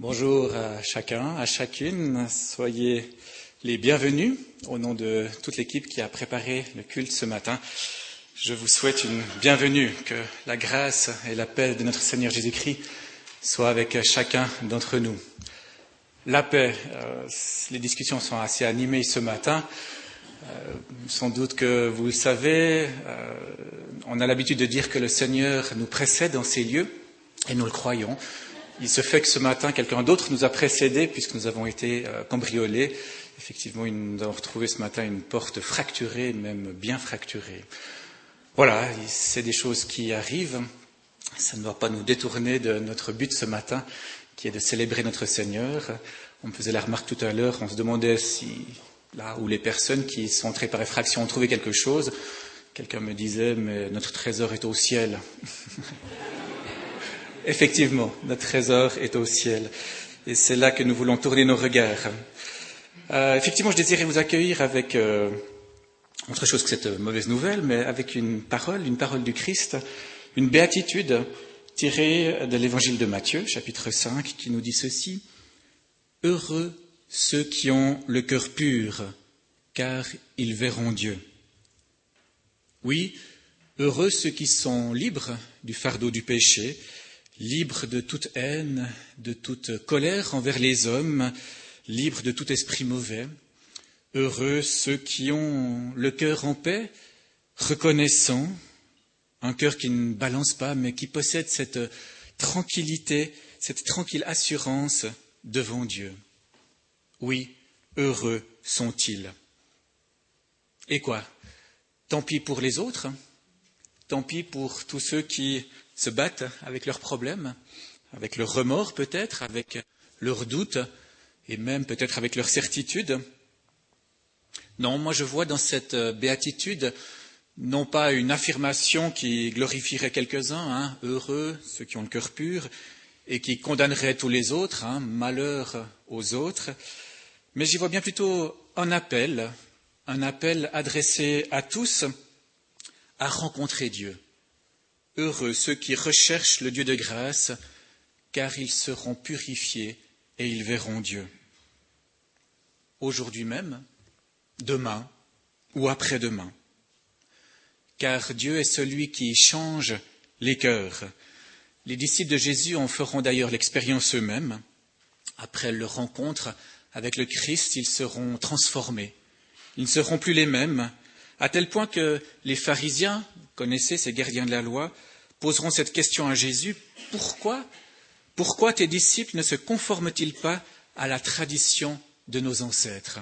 Bonjour à chacun, à chacune. Soyez les bienvenus au nom de toute l'équipe qui a préparé le culte ce matin. Je vous souhaite une bienvenue, que la grâce et la paix de notre Seigneur Jésus-Christ soient avec chacun d'entre nous. La paix, les discussions sont assez animées ce matin. Sans doute que vous le savez, on a l'habitude de dire que le Seigneur nous précède dans ces lieux, et nous le croyons. Il se fait que ce matin, quelqu'un d'autre nous a précédés puisque nous avons été cambriolés. Effectivement, nous avons retrouvé ce matin une porte fracturée, même bien fracturée. Voilà, c'est des choses qui arrivent. Ça ne doit pas nous détourner de notre but ce matin, qui est de célébrer notre Seigneur. On me faisait la remarque tout à l'heure, on se demandait si là où les personnes qui sont entrées par effraction ont trouvé quelque chose. Quelqu'un me disait, mais notre trésor est au ciel. Effectivement, notre trésor est au ciel. Et c'est là que nous voulons tourner nos regards. Effectivement, je désirais vous accueillir avec autre chose que cette mauvaise nouvelle, mais avec une parole du Christ, une béatitude tirée de l'évangile de Matthieu, chapitre 5, qui nous dit ceci. « Heureux ceux qui ont le cœur pur, car ils verront Dieu. » Oui, heureux ceux qui sont libres du fardeau du péché, libres de toute haine, de toute colère envers les hommes, libres de tout esprit mauvais. Heureux ceux qui ont le cœur en paix, reconnaissant, un cœur qui ne balance pas, mais qui possède cette tranquillité, cette tranquille assurance devant Dieu. Oui, heureux sont-ils. Et quoi? Tant pis pour les autres, tant pis pour tous ceux qui se battent avec leurs problèmes, avec leurs remords peut-être, avec leurs doutes et même peut-être avec leurs certitudes. Non, moi je vois dans cette béatitude non pas une affirmation qui glorifierait quelques-uns, heureux, ceux qui ont le cœur pur, et qui condamnerait tous les autres, malheur aux autres, mais j'y vois bien plutôt un appel adressé à tous à rencontrer Dieu. Heureux ceux qui recherchent le Dieu de grâce, car ils seront purifiés et ils verront Dieu. Aujourd'hui même, demain ou après-demain. Car Dieu est celui qui change les cœurs. Les disciples de Jésus en feront d'ailleurs l'expérience eux-mêmes. Après leur rencontre avec le Christ, ils seront transformés. Ils ne seront plus les mêmes, à tel point que les pharisiens, connaissez ces gardiens de la loi, poseront cette question à Jésus, pourquoi tes disciples ne se conforment-ils pas à la tradition de nos ancêtres?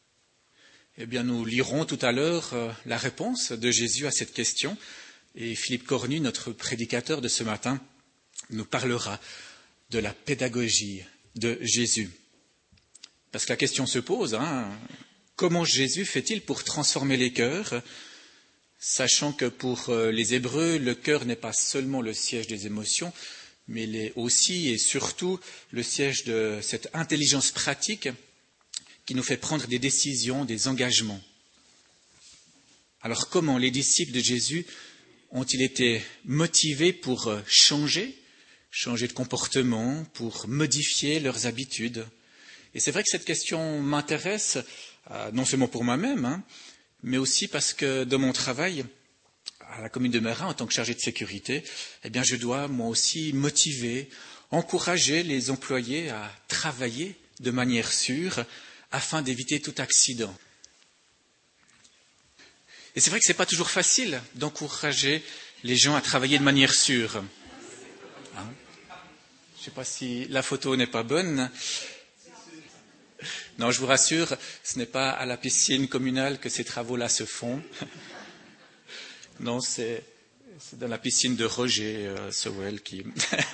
Eh bien, nous lirons tout à l'heure la réponse de Jésus à cette question, et Philippe Cornu, notre prédicateur de ce matin, nous parlera de la pédagogie de Jésus. Parce que la question se pose, comment Jésus fait-il pour transformer les cœurs, sachant que pour les Hébreux, le cœur n'est pas seulement le siège des émotions, mais il est aussi et surtout le siège de cette intelligence pratique qui nous fait prendre des décisions, des engagements. Alors comment les disciples de Jésus ont-ils été motivés pour changer de comportement, pour modifier leurs habitudes? Et c'est vrai que cette question m'intéresse, non seulement pour moi-même, mais aussi parce que dans mon travail à la commune de Meyrin, en tant que chargé de sécurité, je dois moi aussi motiver, encourager les employés à travailler de manière sûre afin d'éviter tout accident. Et c'est vrai que ce n'est pas toujours facile d'encourager les gens à travailler de manière sûre. Je ne sais pas si la photo n'est pas bonne. Non, je vous rassure, ce n'est pas à la piscine communale que ces travaux-là se font. Non, c'est dans la piscine de Roger Sowell qui...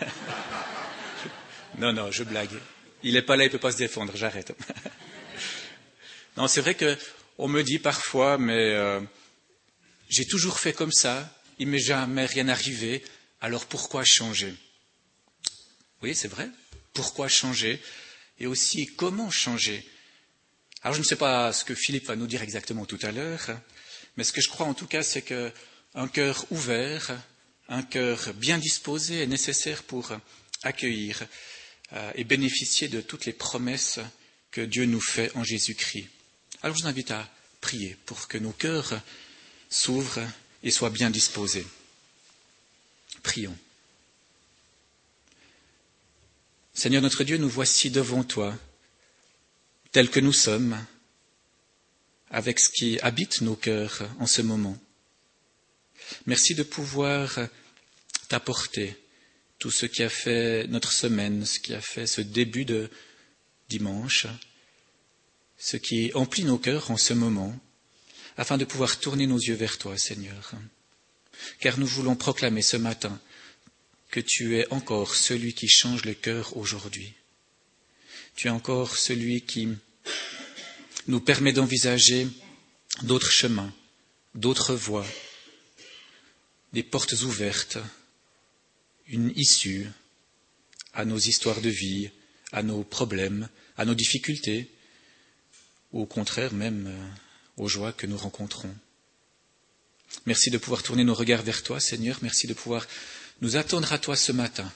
Non, je blague. Il n'est pas là, il ne peut pas se défendre, j'arrête. Non, c'est vrai qu'on me dit parfois, mais j'ai toujours fait comme ça, il ne m'est jamais rien arrivé, alors pourquoi changer? Oui, c'est vrai, pourquoi changer? Et aussi, comment changer? Alors, je ne sais pas ce que Philippe va nous dire exactement tout à l'heure, mais ce que je crois en tout cas, c'est qu'un cœur ouvert, un cœur bien disposé est nécessaire pour accueillir et bénéficier de toutes les promesses que Dieu nous fait en Jésus-Christ. Alors je vous invite à prier pour que nos cœurs s'ouvrent et soient bien disposés. Prions. Seigneur notre Dieu, nous voici devant toi, tels que nous sommes, avec ce qui habite nos cœurs en ce moment. Merci de pouvoir t'apporter tout ce qui a fait notre semaine, ce qui a fait ce début de dimanche, ce qui emplit nos cœurs en ce moment, afin de pouvoir tourner nos yeux vers toi, Seigneur. Car nous voulons proclamer ce matin que tu es encore celui qui change le cœur aujourd'hui. Tu es encore celui qui nous permet d'envisager d'autres chemins, d'autres voies, des portes ouvertes, une issue à nos histoires de vie, à nos problèmes, à nos difficultés, ou au contraire même aux joies que nous rencontrons. Merci de pouvoir tourner nos regards vers toi, Seigneur. Merci de pouvoir nous attendre à toi ce matin,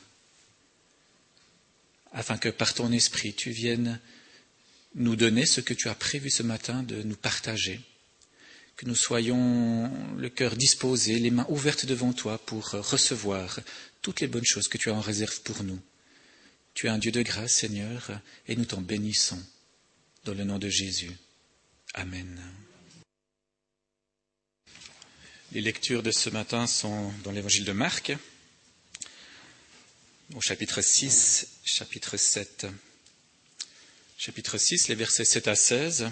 afin que par ton esprit, tu viennes nous donner ce que tu as prévu ce matin de nous partager, que nous soyons le cœur disposé, les mains ouvertes devant toi pour recevoir toutes les bonnes choses que tu as en réserve pour nous. Tu es un Dieu de grâce, Seigneur, et nous t'en bénissons, dans le nom de Jésus. Amen. Les lectures de ce matin sont dans l'évangile de Marc, au chapitre 6, chapitre 7. Chapitre 6, les versets 7 à 16.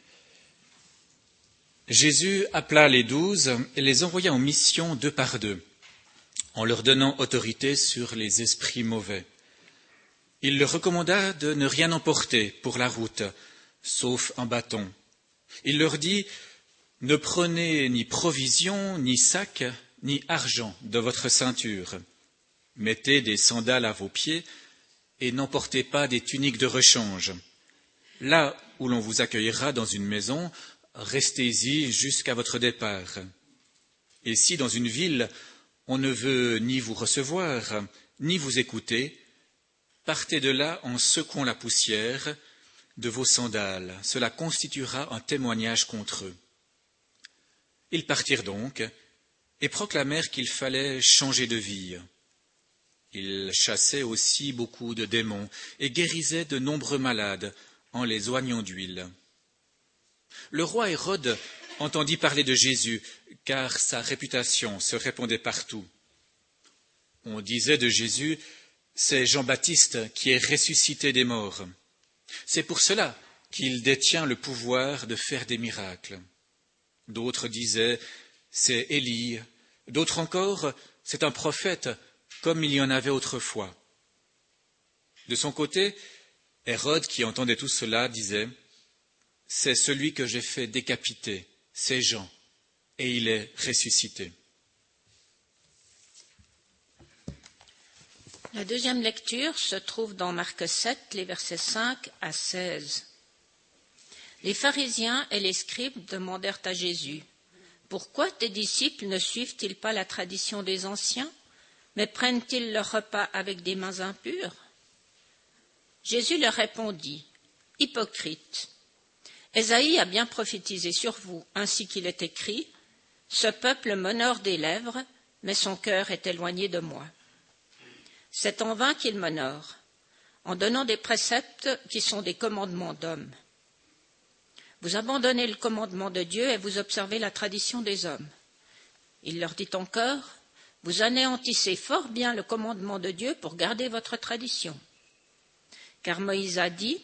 Jésus appela les 12 et les envoya en mission 2 par 2, en leur donnant autorité sur les esprits mauvais. Il leur recommanda de ne rien emporter pour la route, sauf un bâton. Il leur dit, « Ne prenez ni provision, ni sac, ni argent de votre ceinture. Mettez des sandales à vos pieds et n'emportez pas des tuniques de rechange. Là où l'on vous accueillera dans une maison, restez-y jusqu'à votre départ. Et si dans une ville, on ne veut ni vous recevoir, ni vous écouter, partez de là en secouant la poussière de vos sandales. Cela constituera un témoignage contre eux. » Ils partirent donc et proclamèrent qu'il fallait changer de vie. Ils chassaient aussi beaucoup de démons et guérissaient de nombreux malades en les oignant d'huile. Le roi Hérode entendit parler de Jésus, car sa réputation se répandait partout. On disait de Jésus, c'est Jean-Baptiste qui est ressuscité des morts. C'est pour cela qu'il détient le pouvoir de faire des miracles. D'autres disaient, c'est Élie. D'autres encore, c'est un prophète, comme il y en avait autrefois. De son côté, Hérode, qui entendait tout cela, disait, c'est celui que j'ai fait décapiter, c'est Jean, et il est ressuscité. La deuxième lecture se trouve dans Marc 7, les versets 5 à 16. Les pharisiens et les scribes demandèrent à Jésus, « Pourquoi tes disciples ne suivent-ils pas la tradition des anciens, mais prennent-ils leur repas avec des mains impures ?» Jésus leur répondit, « Hypocrites, Ésaïe a bien prophétisé sur vous, ainsi qu'il est écrit, « Ce peuple m'honore des lèvres, mais son cœur est éloigné de moi. » C'est en vain qu'il m'honore, en donnant des préceptes qui sont des commandements d'hommes. Vous abandonnez le commandement de Dieu et vous observez la tradition des hommes. Il leur dit encore, vous anéantissez fort bien le commandement de Dieu pour garder votre tradition. Car Moïse a dit,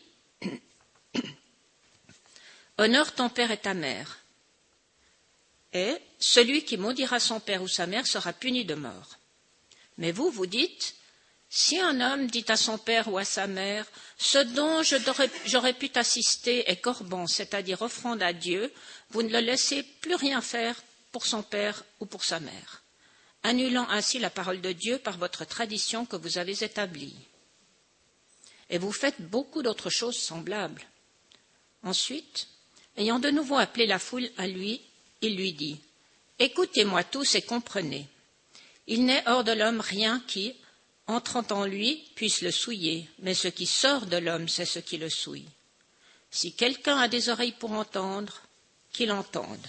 honore ton père et ta mère, et celui qui maudira son père ou sa mère sera puni de mort. Mais vous, vous dites, si un homme dit à son père ou à sa mère, ce dont j'aurais pu t'assister est corban, c'est-à-dire offrande à Dieu, vous ne le laissez plus rien faire pour son père ou pour sa mère, annulant ainsi la parole de Dieu par votre tradition que vous avez établie. Et vous faites beaucoup d'autres choses semblables. Ensuite, ayant de nouveau appelé la foule à lui, il lui dit, écoutez-moi tous et comprenez. Il n'est hors de l'homme rien qui, entrant en lui, puisse le souiller, mais ce qui sort de l'homme, c'est ce qui le souille. Si quelqu'un a des oreilles pour entendre, qu'il entende.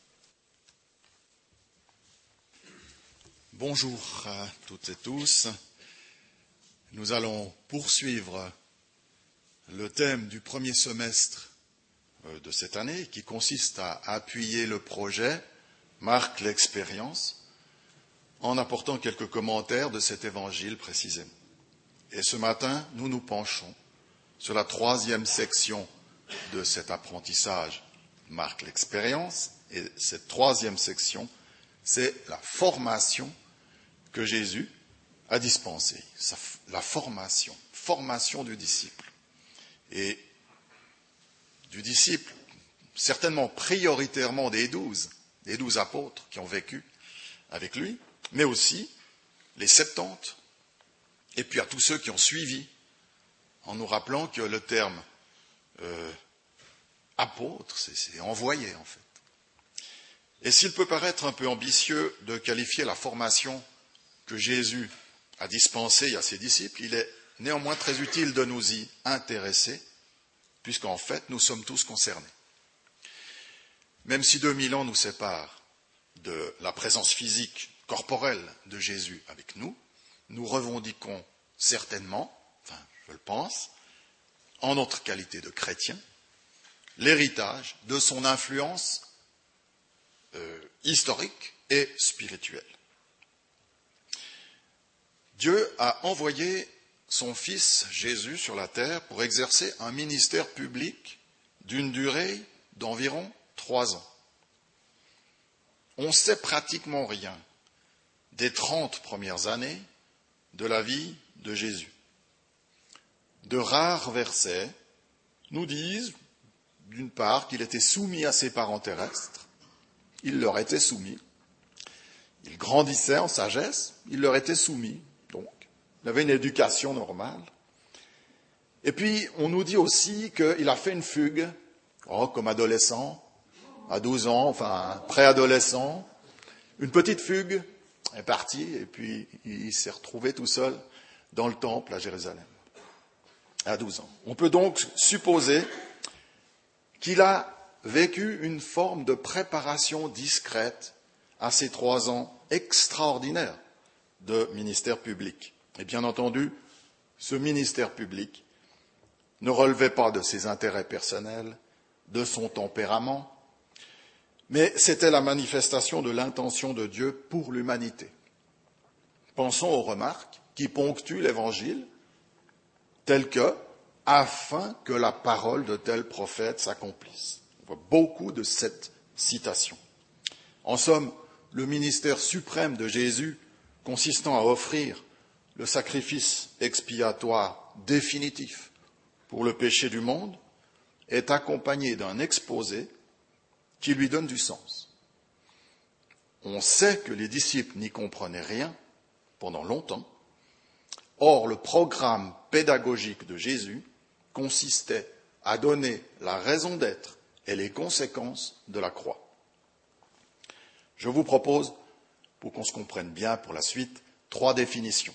Bonjour à toutes et tous. Nous allons poursuivre le thème du premier semestre de cette année qui consiste à appuyer le projet Marque l'expérience en apportant quelques commentaires de cet évangile précisément. Et ce matin, nous nous penchons sur la troisième section de cet apprentissage Marque l'expérience. Et cette troisième section, c'est la formation que Jésus a dispensée. La formation du disciple. Et du disciple, certainement prioritairement des 12 apôtres qui ont vécu avec lui, mais aussi les 70, et puis à tous ceux qui ont suivi, en nous rappelant que le terme apôtre, c'est envoyé en fait. Et s'il peut paraître un peu ambitieux de qualifier la formation que Jésus a dispensée à ses disciples, il est néanmoins très utile de nous y intéresser, puisqu'en fait, nous sommes tous concernés. Même si 2000 ans nous séparent de la présence physique, corporelle de Jésus avec nous, nous revendiquons certainement, je le pense, en notre qualité de chrétiens, l'héritage de son influence historique et spirituelle. Dieu a envoyé son Fils Jésus sur la terre pour exercer un ministère public d'une durée d'environ 3 ans. On ne sait pratiquement rien des 30 premières années de la vie de Jésus. De rares versets nous disent, d'une part, qu'il était soumis à ses parents terrestres, il leur était soumis. Il grandissait en sagesse, il leur était soumis, donc il avait une éducation normale. Et puis, on nous dit aussi qu'il a fait une fugue, comme adolescent, à 12 ans, préadolescent, une petite fugue, est parti, et puis il s'est retrouvé tout seul dans le temple à Jérusalem, à 12 ans. On peut donc supposer qu'il a vécu une forme de préparation discrète à ces 3 ans extraordinaires de ministère public. Et bien entendu, ce ministère public ne relevait pas de ses intérêts personnels, de son tempérament, mais c'était la manifestation de l'intention de Dieu pour l'humanité. Pensons aux remarques qui ponctuent l'Évangile, telles que « afin que la parole de tel prophète s'accomplisse ». On voit beaucoup de cette citation. En somme, le ministère suprême de Jésus, consistant à offrir le sacrifice expiatoire définitif pour le péché du monde, est accompagné d'un exposé qui lui donne du sens. On sait que les disciples n'y comprenaient rien pendant longtemps. Or, le programme pédagogique de Jésus consistait à donner la raison d'être et les conséquences de la croix. Je vous propose, pour qu'on se comprenne bien pour la suite, 3 définitions.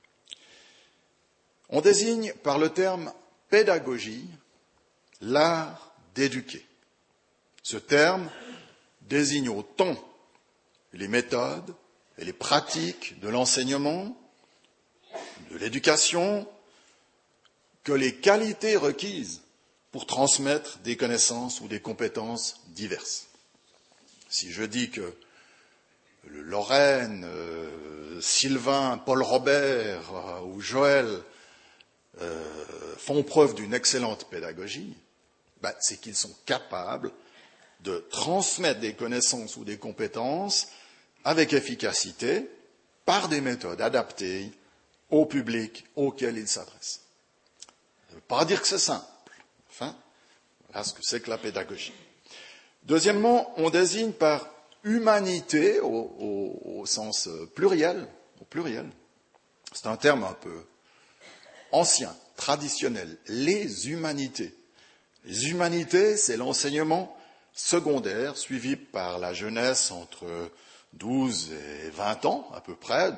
On désigne par le terme pédagogie l'art d'éduquer. Ce terme désigne autant les méthodes et les pratiques de l'enseignement, de l'éducation, que les qualités requises pour transmettre des connaissances ou des compétences diverses. Si je dis que Lorraine, Sylvain, Paul Robert ou Joël font preuve d'une excellente pédagogie, c'est qu'ils sont capables de transmettre des connaissances ou des compétences avec efficacité par des méthodes adaptées au public auquel ils s'adressent. Ça ne veut pas dire que c'est simple. Voilà ce que c'est que la pédagogie. Deuxièmement, on désigne par humanité au sens pluriel, c'est un terme un peu ancien, traditionnel, les humanités. Les humanités, c'est l'enseignement secondaire suivi par la jeunesse entre 12 et 20 ans, à peu près,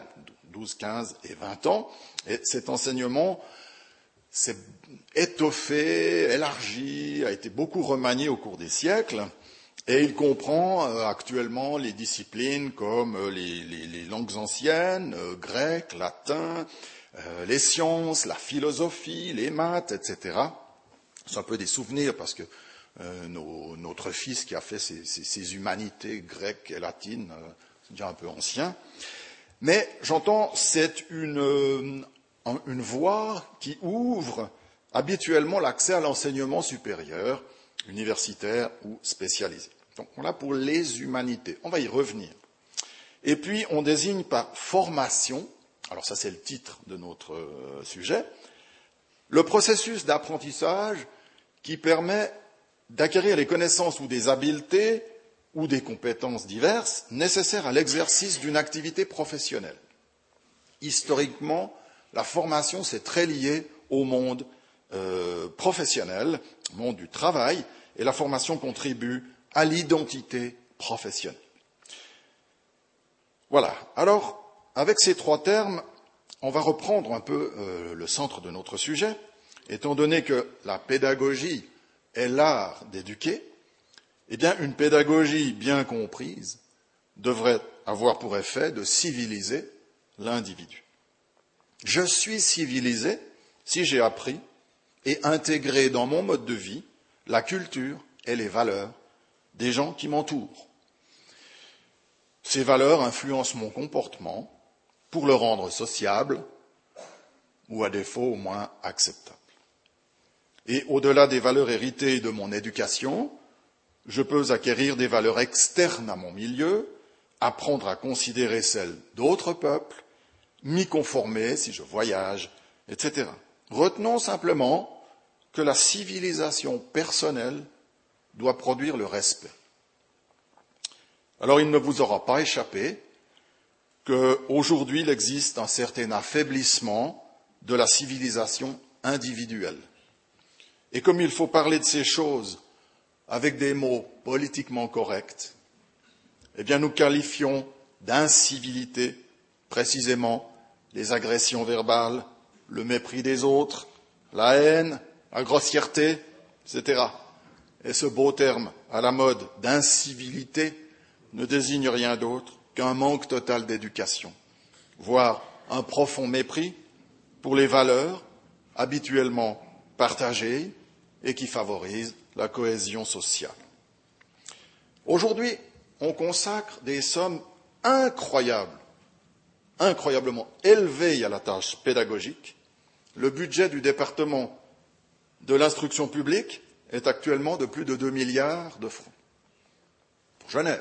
12, 15 et 20 ans. Et cet enseignement s'est étoffé, élargi, a été beaucoup remanié au cours des siècles. Et il comprend actuellement les disciplines comme les langues anciennes, grec, latin, les sciences, la philosophie, les maths, etc. C'est un peu des souvenirs parce que notre fils qui a fait ses humanités grecques et latines, c'est déjà un peu ancien. Mais j'entends, c'est une voie qui ouvre habituellement l'accès à l'enseignement supérieur, universitaire ou spécialisé. Donc voilà pour les humanités. On va y revenir. Et puis on désigne par formation, alors ça c'est le titre de notre sujet, le processus d'apprentissage qui permet d'acquérir les connaissances ou des habiletés ou des compétences diverses nécessaires à l'exercice d'une activité professionnelle. Historiquement, la formation c'est très lié au monde professionnel, au monde du travail, et la formation contribue à l'identité professionnelle. Voilà. Alors, avec ces trois termes, on va reprendre un peu le centre de notre sujet, étant donné que la pédagogie est l'art d'éduquer. Eh bien, une pédagogie bien comprise devrait avoir pour effet de civiliser l'individu. Je suis civilisé si j'ai appris et intégré dans mon mode de vie la culture et les valeurs des gens qui m'entourent. Ces valeurs influencent mon comportement pour le rendre sociable ou à défaut au moins acceptable. Et au-delà des valeurs héritées de mon éducation, je peux acquérir des valeurs externes à mon milieu, apprendre à considérer celles d'autres peuples, m'y conformer si je voyage, etc. Retenons simplement que la civilisation personnelle doit produire le respect. Alors il ne vous aura pas échappé qu'aujourd'hui il existe un certain affaiblissement de la civilisation individuelle. Et comme il faut parler de ces choses avec des mots politiquement corrects, eh bien nous qualifions d'incivilité précisément les agressions verbales, le mépris des autres, la haine, la grossièreté, etc. Et ce beau terme à la mode d'incivilité ne désigne rien d'autre qu'un manque total d'éducation, voire un profond mépris pour les valeurs habituellement partagées et qui favorisent la cohésion sociale. Aujourd'hui, on consacre des sommes incroyables, incroyablement élevées à la tâche pédagogique. Le budget du département de l'instruction publique est actuellement de plus de 2 milliards de francs pour Genève.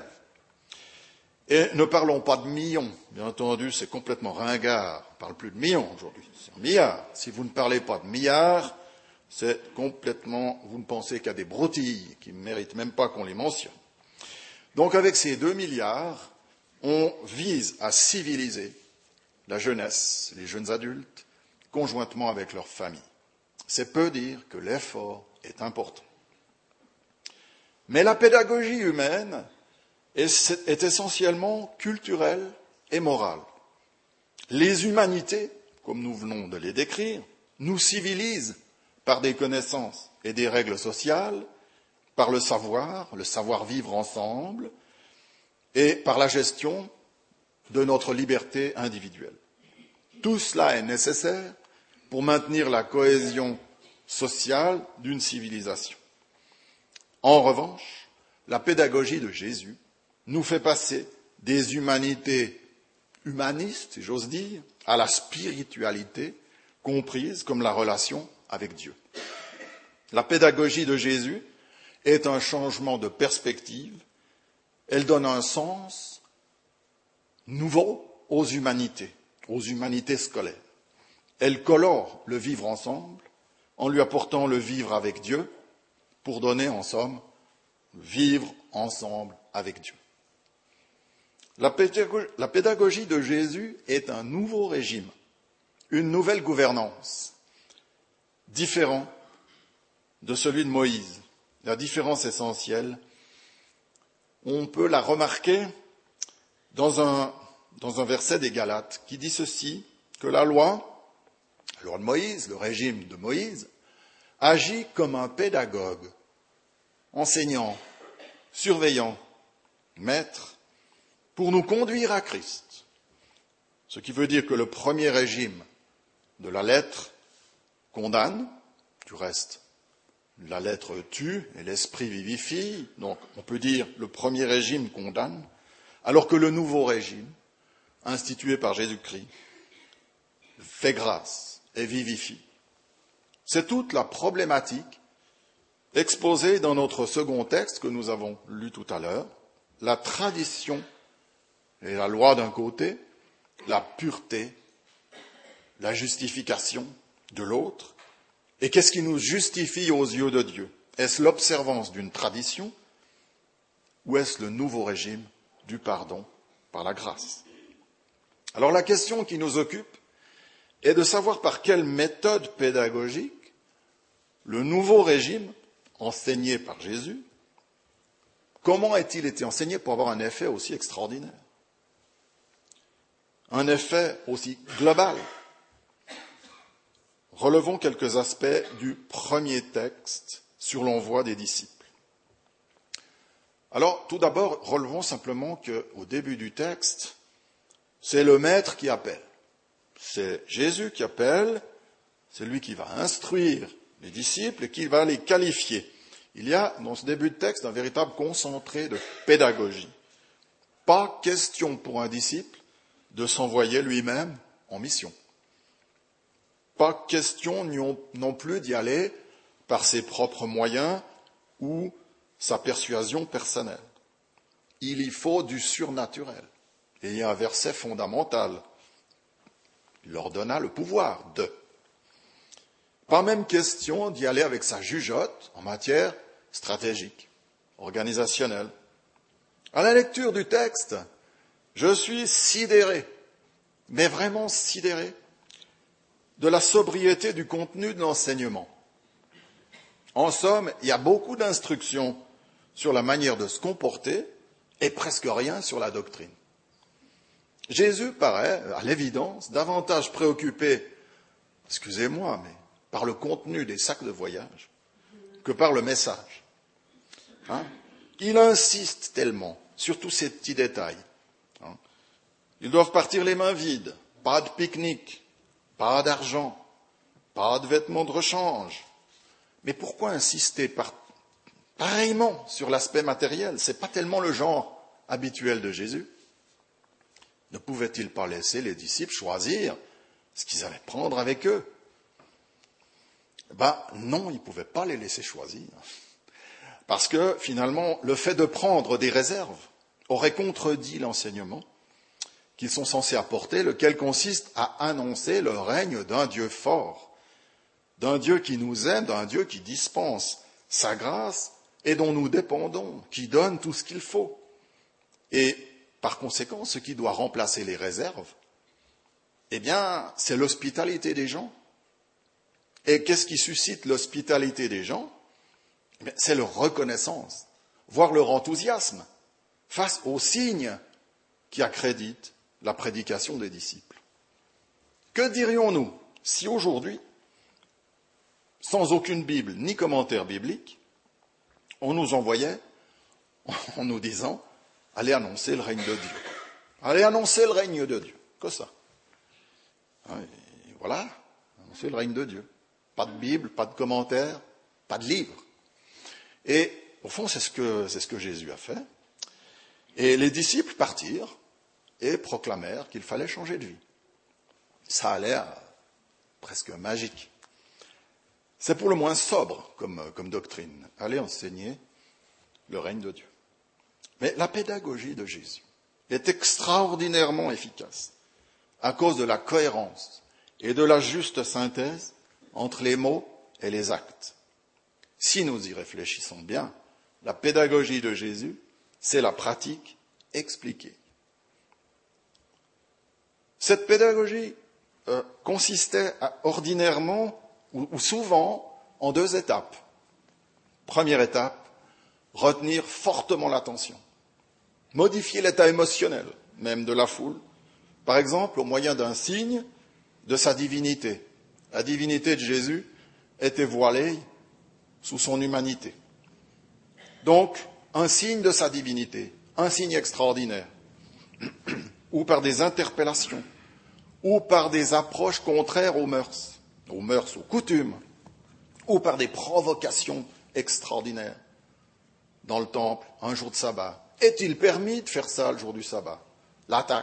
Et ne parlons pas de millions, bien entendu, c'est complètement ringard. On ne parle plus de millions aujourd'hui, c'est en milliards. Si vous ne parlez pas de milliards, c'est complètement, vous ne pensez qu'à des broutilles qui ne méritent même pas qu'on les mentionne. Donc avec ces 2 milliards, on vise à civiliser la jeunesse, les jeunes adultes, conjointement avec leurs familles. C'est peu dire que l'effort est important. Mais la pédagogie humaine est essentiellement culturelle et morale. Les humanités, comme nous venons de les décrire, nous civilisent par des connaissances et des règles sociales, par le savoir-vivre ensemble, et par la gestion de notre liberté individuelle. Tout cela est nécessaire pour maintenir la cohésion sociale d'une civilisation. En revanche, la pédagogie de Jésus nous fait passer des humanités humanistes, si j'ose dire, à la spiritualité comprise comme la relation avec Dieu. La pédagogie de Jésus est un changement de perspective. Elle donne un sens nouveau aux humanités scolaires. Elle colore le vivre ensemble en lui apportant le vivre avec Dieu pour donner, en somme, vivre ensemble avec Dieu. La pédagogie de Jésus est un nouveau régime, une nouvelle gouvernance, différent de celui de Moïse. La différence essentielle, on peut la remarquer dans dans un verset des Galates qui dit ceci, que la loi de Moïse, le régime de Moïse, agit comme un pédagogue, enseignant, surveillant, maître, pour nous conduire à Christ. Ce qui veut dire que le premier régime de la lettre condamne, du reste, la lettre tue et l'esprit vivifie, donc on peut dire le premier régime condamne, alors que le nouveau régime, institué par Jésus-Christ, fait grâce et vivifie. C'est toute la problématique exposée dans notre second texte que nous avons lu tout à l'heure, la tradition et la loi d'un côté, la pureté, la justification de l'autre. Et qu'est-ce qui nous justifie aux yeux de Dieu? Est-ce l'observance d'une tradition ou est-ce le nouveau régime du pardon par la grâce? Alors la question qui nous occupe est de savoir par quelle méthode pédagogique le nouveau régime enseigné par Jésus, comment a-t-il été enseigné pour avoir un effet aussi extraordinaire? Un effet aussi global. Relevons quelques aspects du premier texte sur l'envoi des disciples. Alors, tout d'abord, relevons simplement qu'au début du texte, c'est le maître qui appelle. C'est Jésus qui appelle, c'est lui qui va instruire les disciples et qui va les qualifier. Il y a dans ce début de texte un véritable concentré de pédagogie. Pas question pour un disciple de s'envoyer lui-même en mission. Pas question non plus d'y aller par ses propres moyens ou sa persuasion personnelle. Il y faut du surnaturel. Et il y a un verset fondamental. Il leur donna le pouvoir de. Pas même question d'y aller avec sa jugeote en matière stratégique, organisationnelle. À la lecture du texte, je suis sidéré, mais vraiment sidéré, de la sobriété du contenu de l'enseignement. En somme, il y a beaucoup d'instructions sur la manière de se comporter et presque rien sur la doctrine. Jésus paraît, à l'évidence, davantage préoccupé, excusez-moi, mais par le contenu des sacs de voyage que par le message. Il insiste tellement sur tous ces petits détails. Ils doivent partir les mains vides, pas de pique-nique, pas d'argent, pas de vêtements de rechange. Mais pourquoi insister pareillement sur l'aspect matériel? Ce n'est pas tellement le genre habituel de Jésus. Ne pouvait-il pas laisser les disciples choisir ce qu'ils allaient prendre avec eux? Non, il ne pouvait pas les laisser choisir. Parce que finalement, le fait de prendre des réserves aurait contredit l'enseignement qu'ils sont censés apporter, lequel consiste à annoncer le règne d'un Dieu fort, d'un Dieu qui nous aime, d'un Dieu qui dispense sa grâce et dont nous dépendons, qui donne tout ce qu'il faut. Et par conséquent, ce qui doit remplacer les réserves, c'est l'hospitalité des gens. Et qu'est-ce qui suscite l'hospitalité des gens? C'est leur reconnaissance, voire leur enthousiasme face aux signes qui accréditent la prédication des disciples. Que dirions-nous si aujourd'hui, sans aucune Bible ni commentaire biblique, on nous envoyait en nous disant « Allez annoncer le règne de Dieu. Allez annoncer le règne de Dieu. » Que ça. Et voilà, annoncer le règne de Dieu. Pas de Bible, pas de commentaire, pas de livre. Et au fond, c'est ce que Jésus a fait. Et les disciples partirent et proclamèrent qu'il fallait changer de vie. Ça a l'air presque magique. C'est pour le moins sobre comme doctrine. Aller enseigner le règne de Dieu. Mais la pédagogie de Jésus est extraordinairement efficace à cause de la cohérence et de la juste synthèse entre les mots et les actes. Si nous y réfléchissons bien, la pédagogie de Jésus, c'est la pratique expliquée. Cette pédagogie consistait ordinairement ou souvent en 2 étapes. Première étape, retenir fortement l'attention, modifier l'état émotionnel même de la foule Par exemple, au moyen d'un signe de sa divinité. La divinité de Jésus était voilée sous son humanité. Donc, un signe de sa divinité, un signe extraordinaire, ou par des interpellations, ou par des approches contraires aux mœurs, aux coutumes, ou par des provocations extraordinaires. Dans le temple, un jour de sabbat. Est-il permis de faire ça le jour du sabbat? L'attaque.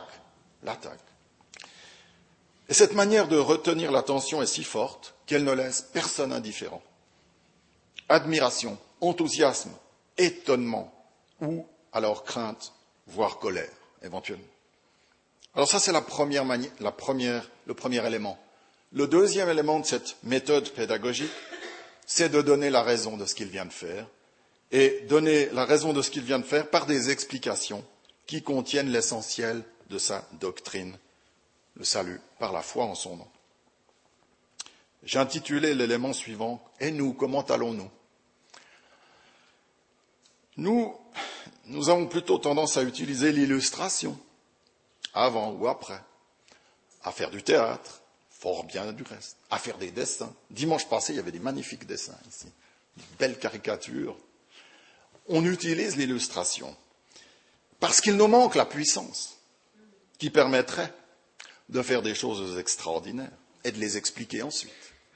Et cette manière de retenir l'attention est si forte qu'elle ne laisse personne indifférent. Admiration, enthousiasme, étonnement, ou alors crainte, voire colère, éventuellement. Alors ça, c'est le premier élément. Le deuxième élément de cette méthode pédagogique, c'est de donner la raison de ce qu'il vient de faire, et donner la raison de ce qu'il vient de faire par des explications qui contiennent l'essentiel de sa doctrine, le salut par la foi en son nom. J'ai intitulé l'élément suivant « Et nous, comment allons-nous » Nous avons plutôt tendance à utiliser l'illustration, avant ou après, à faire du théâtre, fort bien du reste, à faire des dessins. Dimanche passé, il y avait des magnifiques dessins ici, des belles caricatures. On utilise l'illustration parce qu'il nous manque la puissance qui permettrait de faire des choses extraordinaires et de les expliquer ensuite.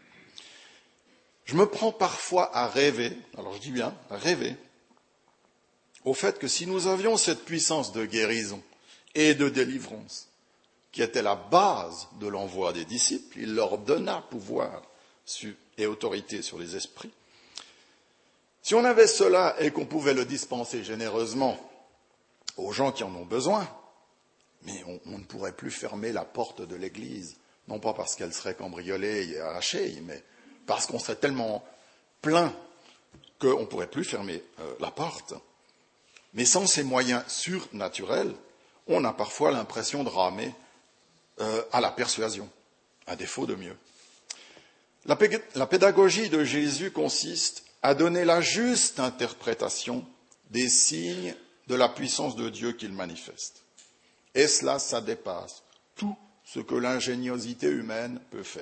Je me prends parfois à rêver, alors je dis bien à rêver, au fait que si nous avions cette puissance de guérison et de délivrance, qui était la base de l'envoi des disciples, il leur donna pouvoir et autorité sur les esprits. Si on avait cela et qu'on pouvait le dispenser généreusement aux gens qui en ont besoin, mais on ne pourrait plus fermer la porte de l'Église, non pas parce qu'elle serait cambriolée et arrachée, mais parce qu'on serait tellement plein qu'on ne pourrait plus fermer la porte. Mais sans ces moyens surnaturels, on a parfois l'impression de ramer à la persuasion, à défaut de mieux. La pédagogie de Jésus consiste à donner la juste interprétation des signes de la puissance de Dieu qu'il manifeste. Et cela, ça dépasse tout ce que l'ingéniosité humaine peut faire.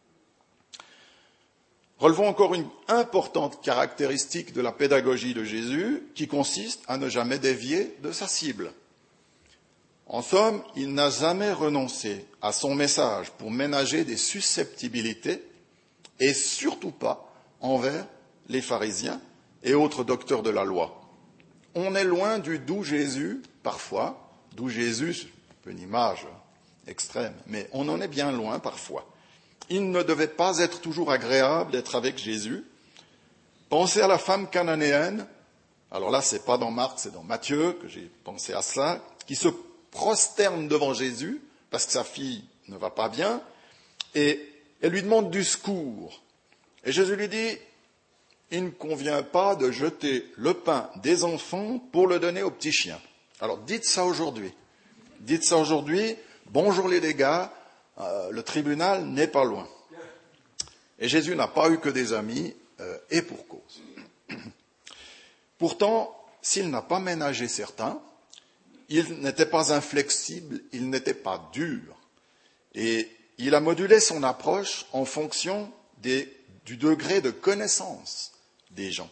Relevons encore une importante caractéristique de la pédagogie de Jésus qui consiste à ne jamais dévier de sa cible. En somme, il n'a jamais renoncé à son message pour ménager des susceptibilités et surtout pas envers les pharisiens et autres docteurs de la loi. On est loin du doux Jésus, parfois, doux Jésus, c'est un peu une image extrême, mais on en est bien loin parfois. Il ne devait pas être toujours agréable d'être avec Jésus. Pensez à la femme cananéenne, alors là, c'est pas dans Marc, c'est dans Matthieu que j'ai pensé à cela, qui se prosterne devant Jésus parce que sa fille ne va pas bien et elle lui demande du secours. Et Jésus lui dit, il ne convient pas de jeter le pain des enfants pour le donner aux petits chiens. Alors dites ça aujourd'hui. Dites ça aujourd'hui, bonjour les dégâts, le tribunal n'est pas loin. Et Jésus n'a pas eu que des amis, et pour cause. Pourtant, s'il n'a pas ménagé certains, il n'était pas inflexible, il n'était pas dur. Et il a modulé son approche en fonction du degré de connaissance des gens.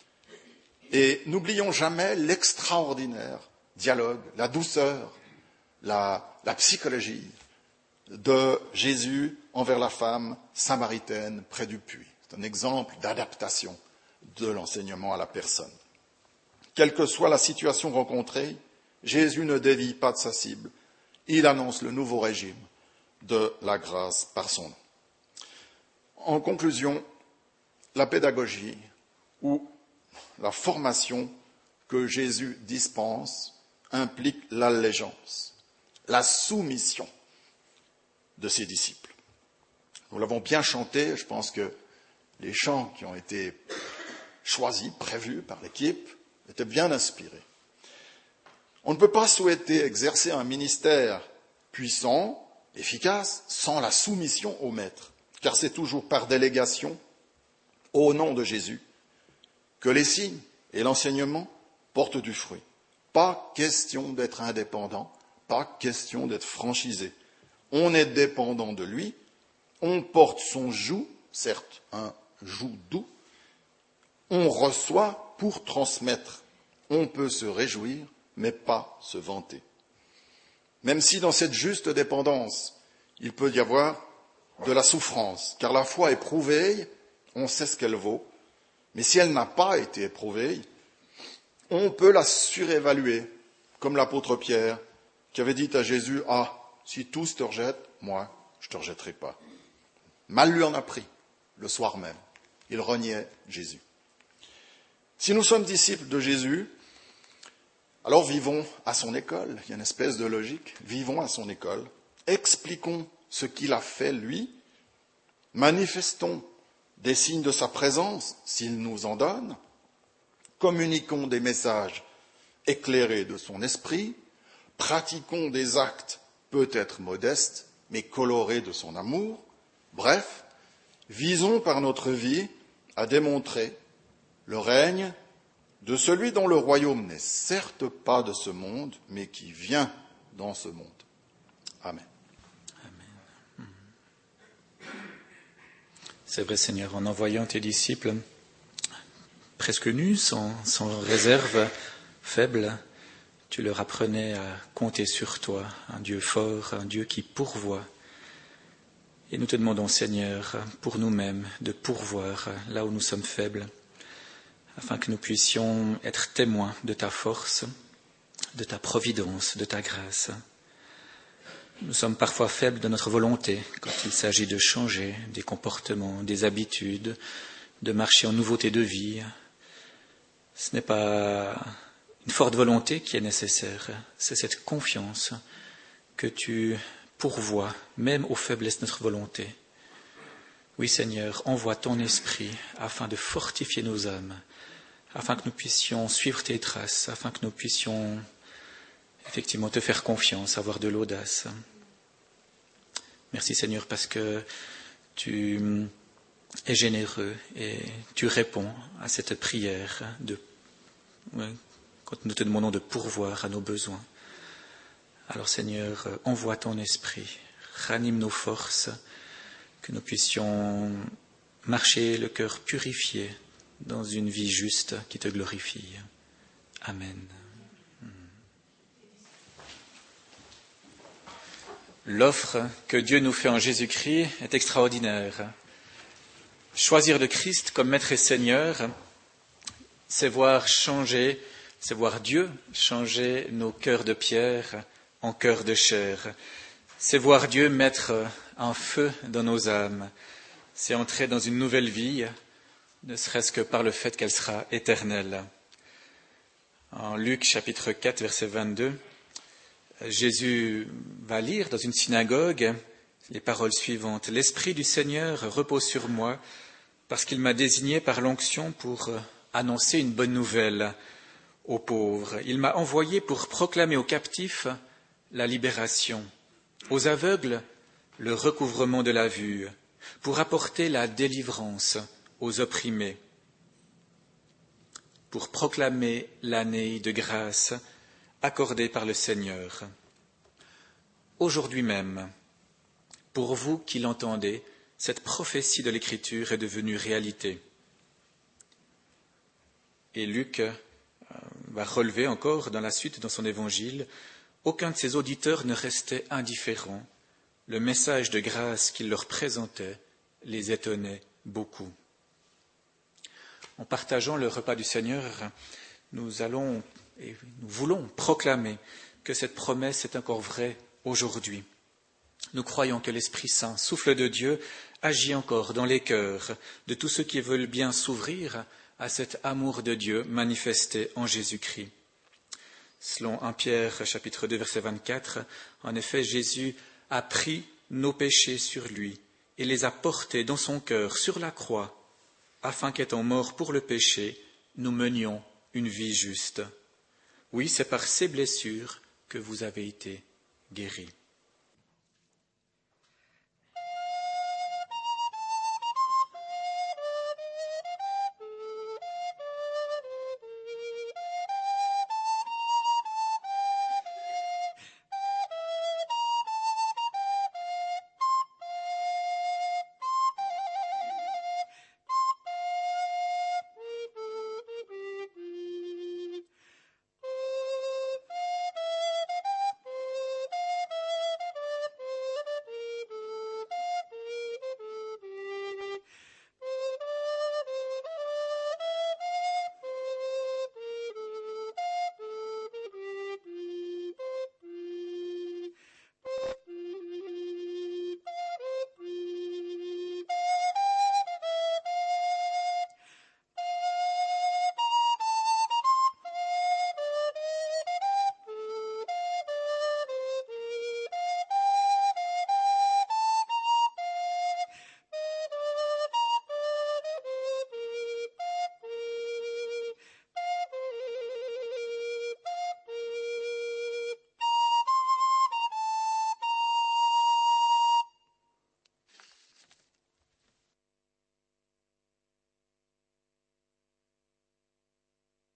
Et n'oublions jamais l'extraordinaire dialogue, la douceur, la psychologie de Jésus envers la femme samaritaine près du puits. C'est un exemple d'adaptation de l'enseignement à la personne. Quelle que soit la situation rencontrée, Jésus ne dévie pas de sa cible. Il annonce le nouveau régime de la grâce par son nom. En conclusion, la pédagogie ou la formation que Jésus dispense implique l'allégeance, la soumission de ses disciples. Nous l'avons bien chanté, je pense que les chants qui ont été choisis, prévus par l'équipe, étaient bien inspirés. On ne peut pas souhaiter exercer un ministère puissant, efficace, sans la soumission au maître, car c'est toujours par délégation, au nom de Jésus, que les signes et l'enseignement portent du fruit. Pas question d'être indépendant, pas question d'être franchisé. on est dépendant de lui, on porte son joug, certes un joug doux, on reçoit pour transmettre, on peut se réjouir, mais pas se vanter. Même si dans cette juste dépendance, il peut y avoir de la souffrance, car la foi éprouvée, on sait ce qu'elle vaut, mais si elle n'a pas été éprouvée, on peut la surévaluer, comme l'apôtre Pierre, qui avait dit à Jésus, « Ah, si tous te rejettent, moi, je ne te rejetterai pas. » Mal lui en a pris, le soir même. Il reniait Jésus. Si nous sommes disciples de Jésus, alors vivons à son école. Il y a une espèce de logique. Vivons à son école. Expliquons ce qu'il a fait, lui. Manifestons des signes de sa présence, s'il nous en donne. Communiquons des messages éclairés de son esprit. Pratiquons des actes peut-être modestes, mais colorés de son amour. Bref, visons par notre vie à démontrer le règne de celui dont le royaume n'est certes pas de ce monde, mais qui vient dans ce monde. Amen. Amen. C'est vrai, Seigneur, en envoyant tes disciples presque nus, sans réserve, faibles, tu leur apprenais à compter sur toi, un Dieu fort, un Dieu qui pourvoit. Et nous te demandons, Seigneur, pour nous-mêmes, de pourvoir là où nous sommes faibles, afin que nous puissions être témoins de ta force, de ta providence, de ta grâce. Nous sommes parfois faibles de notre volonté quand il s'agit de changer des comportements, des habitudes, de marcher en nouveauté de vie. Ce n'est pas une forte volonté qui est nécessaire, c'est cette confiance que tu pourvois, même aux faiblesses de notre volonté. Oui, Seigneur, envoie ton esprit afin de fortifier nos âmes, afin que nous puissions suivre tes traces, afin que nous puissions effectivement te faire confiance, avoir de l'audace. Merci, Seigneur, parce que tu es généreux et tu réponds à cette prière quand nous te demandons de pourvoir à nos besoins. Alors, Seigneur, envoie ton esprit, ranime nos forces, que nous puissions marcher le cœur purifié dans une vie juste qui te glorifie. Amen. L'offre que Dieu nous fait en Jésus-Christ est extraordinaire. Choisir le Christ comme Maître et Seigneur, c'est voir Dieu changer nos cœurs de pierre en cœurs de chair. C'est voir Dieu mettre un feu dans nos âmes. C'est entrer dans une nouvelle vie, ne serait-ce que par le fait qu'elle sera éternelle. En Luc chapitre 4, verset 22, Jésus va lire dans une synagogue les paroles suivantes. « L'Esprit du Seigneur repose sur moi parce qu'il m'a désigné par l'onction pour annoncer une bonne nouvelle aux pauvres. Il m'a envoyé pour proclamer aux captifs la libération, aux aveugles le recouvrement de la vue, pour apporter la délivrance aux opprimés, pour proclamer l'année de grâce accordée par le Seigneur. Aujourd'hui même, pour vous qui l'entendez, cette prophétie de l'Écriture est devenue réalité. » Et Luc va relever encore dans la suite, dans son évangile, aucun de ses auditeurs ne restait indifférent. Le message de grâce qu'il leur présentait les étonnait beaucoup. En partageant le repas du Seigneur, nous voulons proclamer que cette promesse est encore vraie aujourd'hui. Nous croyons que l'Esprit Saint, souffle de Dieu, agit encore dans les cœurs de tous ceux qui veulent bien s'ouvrir à cet amour de Dieu manifesté en Jésus-Christ. Selon 1 Pierre, chapitre 2, verset 24, en effet, Jésus a pris nos péchés sur lui et les a portés dans son cœur sur la croix, afin qu'étant morts pour le péché, nous menions une vie juste. Oui, c'est par ces blessures que vous avez été guéris.